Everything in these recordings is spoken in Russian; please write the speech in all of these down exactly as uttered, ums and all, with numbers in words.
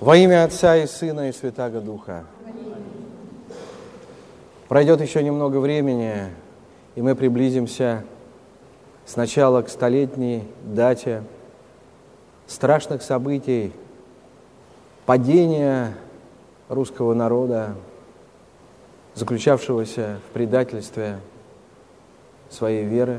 Во имя Отца и Сына и Святаго Духа. Пройдет еще немного времени, и мы приблизимся сначала к столетней дате страшных событий падения русского народа, заключавшегося в предательстве своей веры,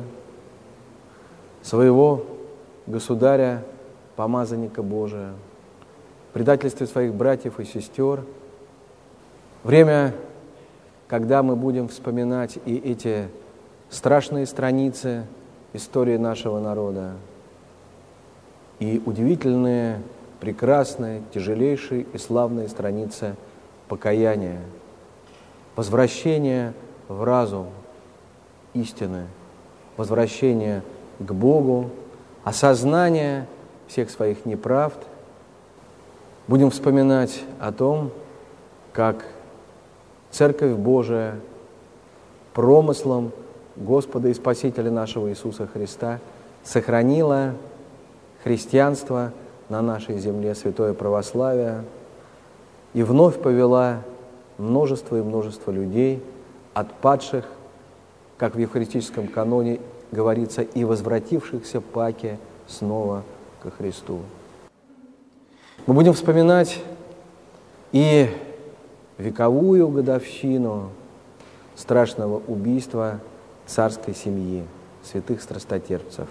своего государя, помазанника Божия, предательстве своих братьев и сестер. Время, когда мы будем вспоминать и эти страшные страницы истории нашего народа, и удивительные, прекрасные, тяжелейшие и славные страницы покаяния, возвращения в разум истины, возвращения к Богу, осознания всех своих неправд. Будем вспоминать о том, как Церковь Божия промыслом Господа и Спасителя нашего Иисуса Христа сохранила христианство на нашей земле, святое православие, и вновь повела множество и множество людей, отпадших, как в евхаристическом каноне говорится, и возвратившихся паки снова ко Христу. Мы будем вспоминать и вековую годовщину страшного убийства царской семьи, святых страстотерпцев.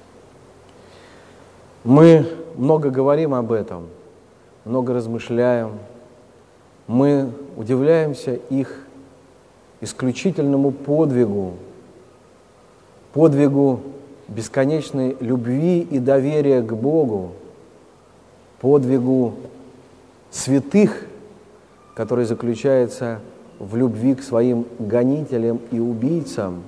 Мы много говорим об этом, много размышляем, мы удивляемся их исключительному подвигу, подвигу бесконечной любви и доверия к Богу, подвигу святых, который заключается в любви к своим гонителям и убийцам,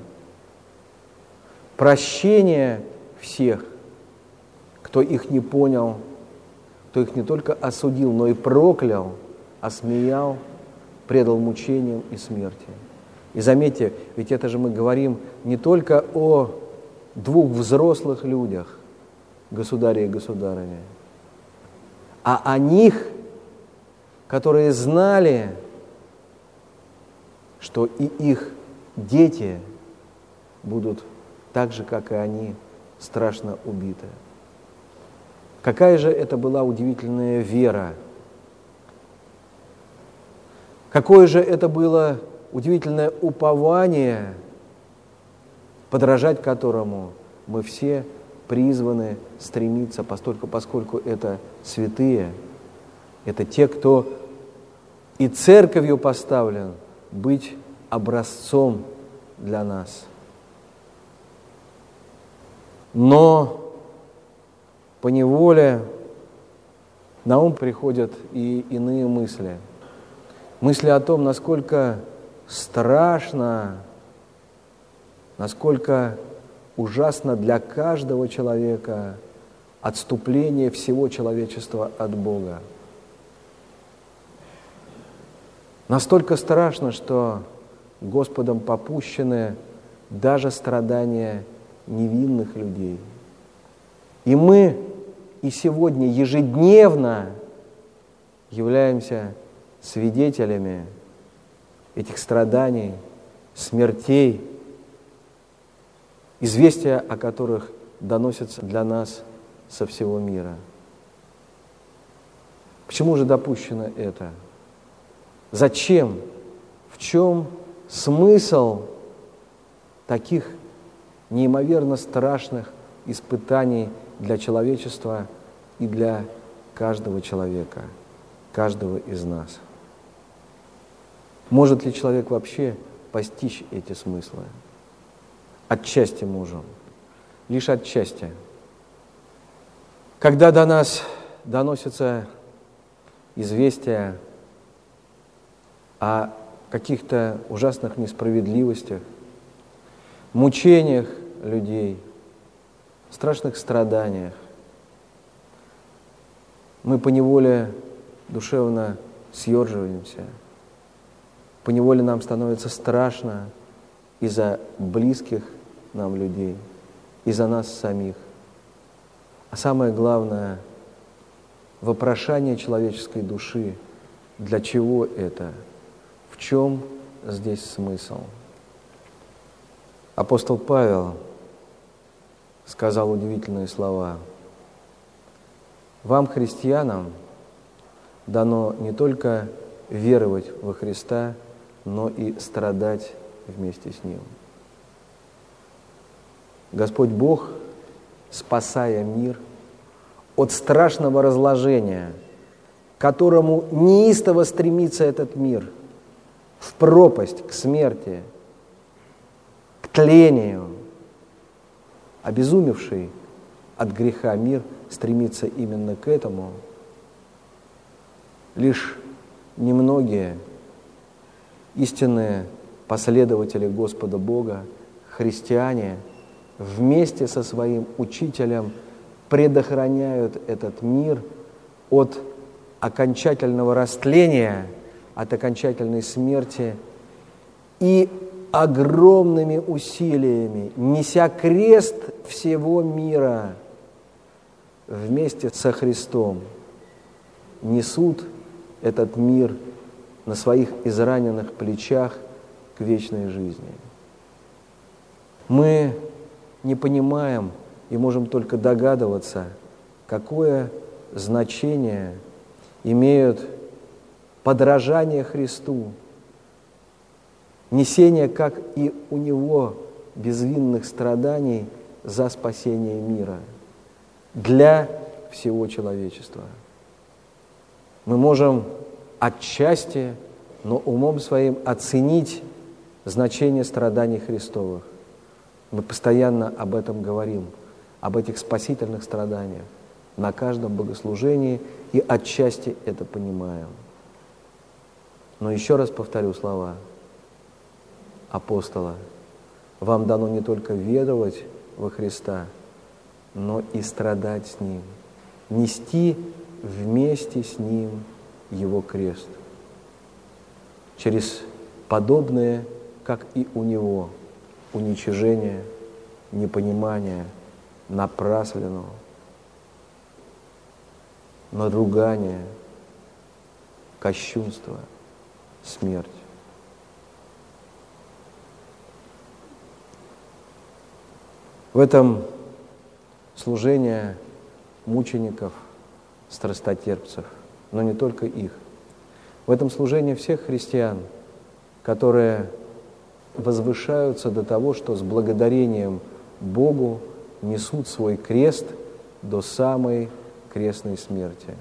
прощение всех, кто их не понял, кто их не только осудил, но и проклял, осмеял, предал мучениям и смерти. И заметьте, ведь это же мы говорим не только о двух взрослых людях, государе и государыне, а о них, которые знали, что и их дети будут так же, как и они, страшно убиты. Какая же это была удивительная вера! Какое же это было удивительное упование, подражать которому мы все призваны стремиться, постольку, поскольку это святые, это те, кто и церковью поставлен быть образцом для нас. Но поневоле на ум приходят и иные мысли. Мысли о том, насколько страшно, насколько ужасно для каждого человека отступление всего человечества от Бога. Настолько страшно, что Господом попущены даже страдания невинных людей. И мы и сегодня ежедневно являемся свидетелями этих страданий, смертей, известия о которых доносятся для нас со всего мира. Почему же допущено это? Зачем? В чем смысл таких неимоверно страшных испытаний для человечества и для каждого человека, каждого из нас? Может ли человек вообще постичь эти смыслы? Отчасти можем, лишь отчасти. Когда до нас доносятся известия о каких-то ужасных несправедливостях, мучениях людей, страшных страданиях, мы поневоле душевно съеживаемся, поневоле нам становится страшно и за близких нам людей, и за нас самих. А самое главное, вопрошание человеческой души. Для чего это? В чем здесь смысл? Апостол Павел сказал удивительные слова. Вам, христианам, дано не только веровать во Христа, но и страдать вместе с Ним. Господь Бог, спасая мир от страшного разложения, к которому неистово стремится этот мир, в пропасть, к смерти, к тлению, обезумевший от греха мир стремится именно к этому. Лишь немногие истинные последователи Господа Бога, христиане, вместе со своим учителем предохраняют этот мир от окончательного растления, от окончательной смерти и огромными усилиями, неся крест всего мира вместе со Христом, несут этот мир на своих израненных плечах к вечной жизни. Мы не понимаем и можем только догадываться, какое значение имеют подражание Христу, несение, как и у Него, безвинных страданий за спасение мира для всего человечества. Мы можем отчасти, но умом своим оценить значение страданий Христовых. Мы постоянно об этом говорим, об этих спасительных страданиях на каждом богослужении и отчасти это понимаем. Но еще раз повторю слова апостола. Вам дано не только веровать во Христа, но и страдать с Ним, нести вместе с Ним Его крест. Через подобное, как и у Него, уничижение, непонимание, напрасленного, надругание, кощунство, смерть. В этом служение мучеников, страстотерпцев, но не только их. В этом служении всех христиан, которые возвышаются до того, что с благодарением Богу несут свой крест до самой крестной смерти.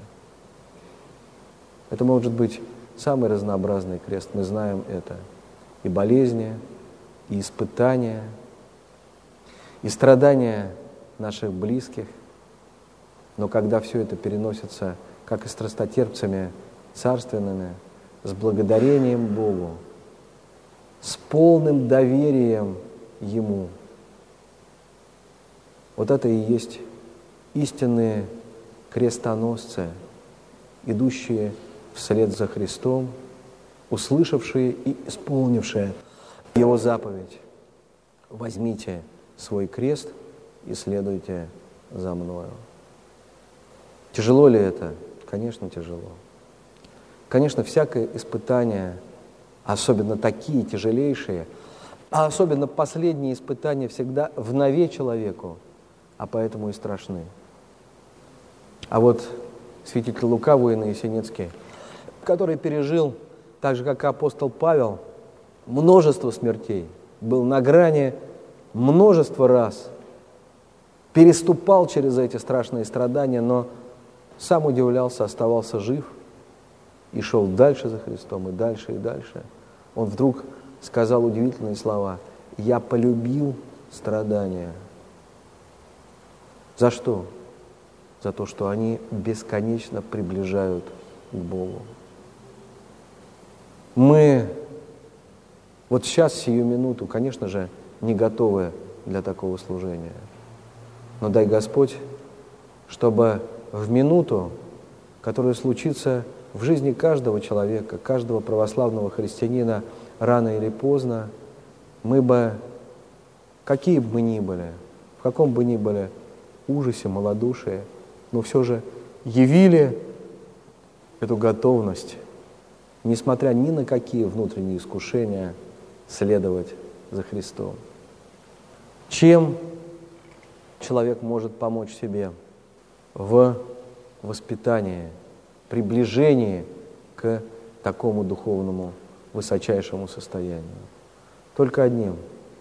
Это может быть самый разнообразный крест, мы знаем это. И болезни, и испытания, и страдания наших близких. Но когда все это переносится, как и страстотерпцами царственными, с благодарением Богу, с полным доверием Ему, вот это и есть истинные крестоносцы, идущие вслед за Христом, услышавшие и исполнившие Его заповедь: возьмите свой крест и следуйте за мною. Тяжело ли это? Конечно, тяжело. Конечно, всякое испытание, особенно такие тяжелейшие, а особенно последние испытания всегда внове человеку, а поэтому и страшны. А вот святитель Лука, Воино-Есенинский, который пережил, так же, как и апостол Павел, множество смертей, был на грани множество раз, переступал через эти страшные страдания, но сам удивлялся, оставался жив и шел дальше за Христом, и дальше, и дальше. Он вдруг сказал удивительные слова: «Я полюбил страдания». За что? За то, что они бесконечно приближают к Богу. Мы вот сейчас, сию минуту, конечно же, не готовы для такого служения. Но дай Господь, чтобы в минуту, которая случится в жизни каждого человека, каждого православного христианина, рано или поздно, мы бы, какие бы мы ни были, в каком бы ни были ужасе, малодушии, но все же явили эту готовность, несмотря ни на какие внутренние искушения, следовать за Христом. Чем человек может помочь себе в воспитании, приближении к такому духовному высочайшему состоянию? Только одним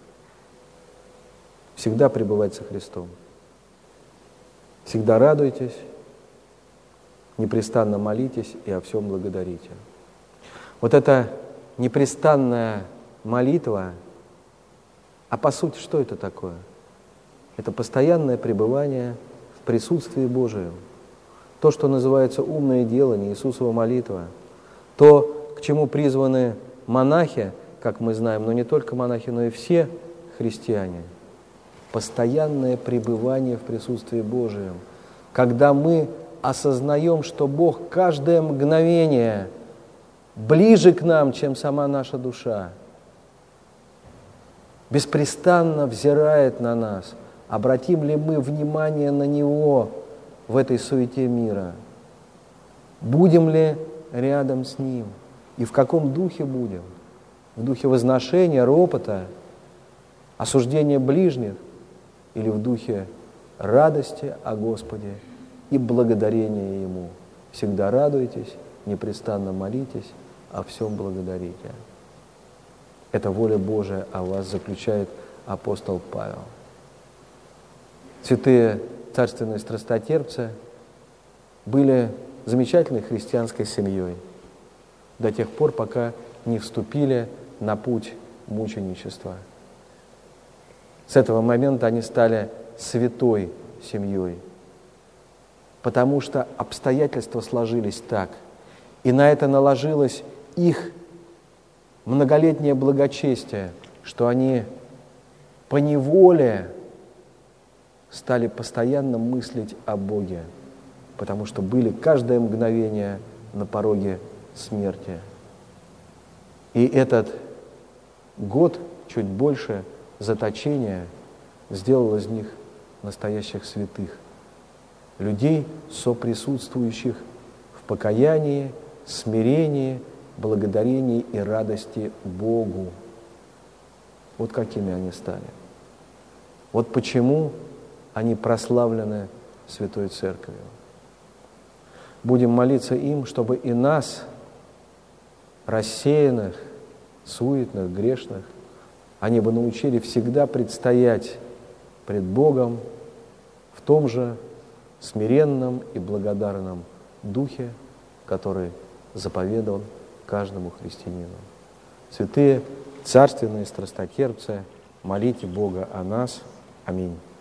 – всегда пребывать со Христом. Всегда радуйтесь, непрестанно молитесь и о всем благодарите. Вот эта непрестанная молитва, а по сути, что это такое? Это постоянное пребывание в присутствии Божием. То, что называется умное делание, Иисусова молитва. То, к чему призваны монахи, как мы знаем, но не только монахи, но и все христиане. Постоянное пребывание в присутствии Божием. Когда мы осознаем, что Бог каждое мгновение ближе к нам, чем сама наша душа, беспрестанно взирает на нас. Обратим ли мы внимание на Него в этой суете мира? Будем ли рядом с Ним? И в каком духе будем? В духе возношения, ропота, осуждения ближних или в духе радости о Господе и благодарения Ему? Всегда радуйтесь, непрестанно молитесь, о всем благодарите. Это воля Божия о вас, заключает апостол Павел. Святые царственные страстотерпцы были замечательной христианской семьей до тех пор, пока не вступили на путь мученичества. С этого момента они стали святой семьей, потому что обстоятельства сложились так, и на это наложилось их многолетнее благочестие, что они поневоле стали постоянно мыслить о Боге, потому что были каждое мгновение на пороге смерти. И этот год, чуть больше, заточения сделал из них настоящих святых, людей, соприсутствующих в покаянии, смирении, благодарении и радости Богу. Вот какими они стали. Вот почему они прославлены Святой Церковью. Будем молиться им, чтобы и нас, рассеянных, суетных, грешных, они бы научили всегда предстоять пред Богом в том же смиренном и благодарном духе, который заповедан каждому христианину. Святые царственные страстотерпцы, молите Бога о нас. Аминь.